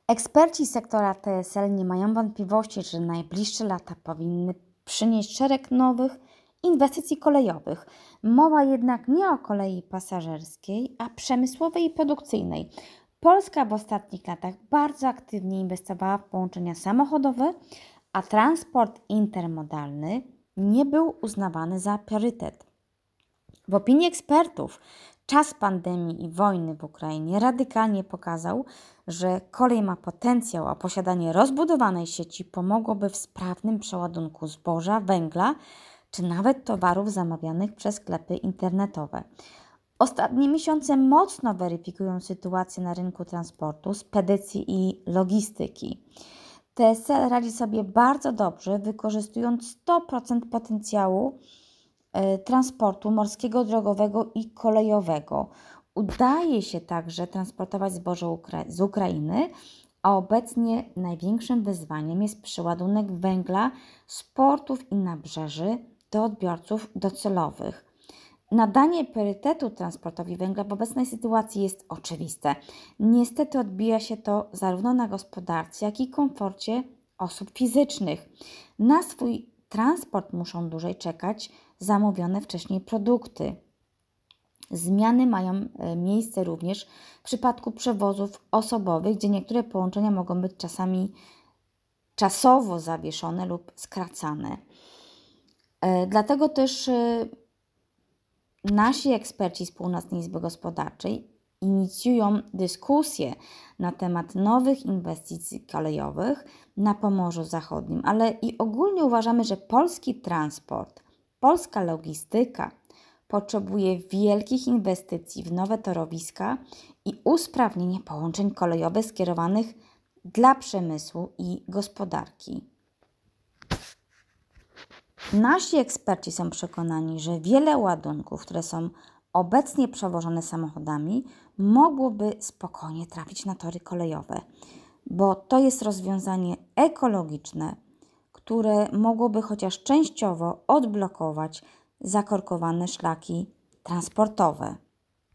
Eksperci sektora TSL nie mają wątpliwości, że najbliższe lata powinny przynieść szereg nowych inwestycji kolejowych. Mowa jednak nie o kolei pasażerskiej, a przemysłowej i produkcyjnej. Polska w ostatnich latach bardzo aktywnie inwestowała w połączenia samochodowe, a transport intermodalny nie był uznawany za priorytet. W opinii ekspertów czas pandemii i wojny w Ukrainie radykalnie pokazał, że kolej ma potencjał, a posiadanie rozbudowanej sieci pomogłoby w sprawnym przeładunku zboża, węgla czy nawet towarów zamawianych przez sklepy internetowe. Ostatnie miesiące mocno weryfikują sytuację na rynku transportu, spedycji i logistyki. TSL radzi sobie bardzo dobrze, wykorzystując 100% potencjału transportu morskiego, drogowego i kolejowego. Udaje się także transportować zboże z Ukrainy, a obecnie największym wyzwaniem jest przeładunek węgla z portów i nabrzeży do odbiorców docelowych. Nadanie priorytetu transportowi węgla w obecnej sytuacji jest oczywiste. Niestety odbija się to zarówno na gospodarce, jak i komforcie osób fizycznych. Na swój transport muszą dłużej czekać zamówione wcześniej produkty. Zmiany mają miejsce również w przypadku przewozów osobowych, gdzie niektóre połączenia mogą być czasami czasowo zawieszone lub skracane. Dlatego też nasi eksperci z Północnej Izby Gospodarczej inicjują dyskusję na temat nowych inwestycji kolejowych na Pomorzu Zachodnim, ale i ogólnie uważamy, że polski transport, polska logistyka potrzebuje wielkich inwestycji w nowe torowiska i usprawnienie połączeń kolejowych skierowanych dla przemysłu i gospodarki. Nasi eksperci są przekonani, że wiele ładunków, które są obecnie przewożone samochodami, mogłoby spokojnie trafić na tory kolejowe, bo to jest rozwiązanie ekologiczne, które mogłoby chociaż częściowo odblokować zakorkowane szlaki transportowe.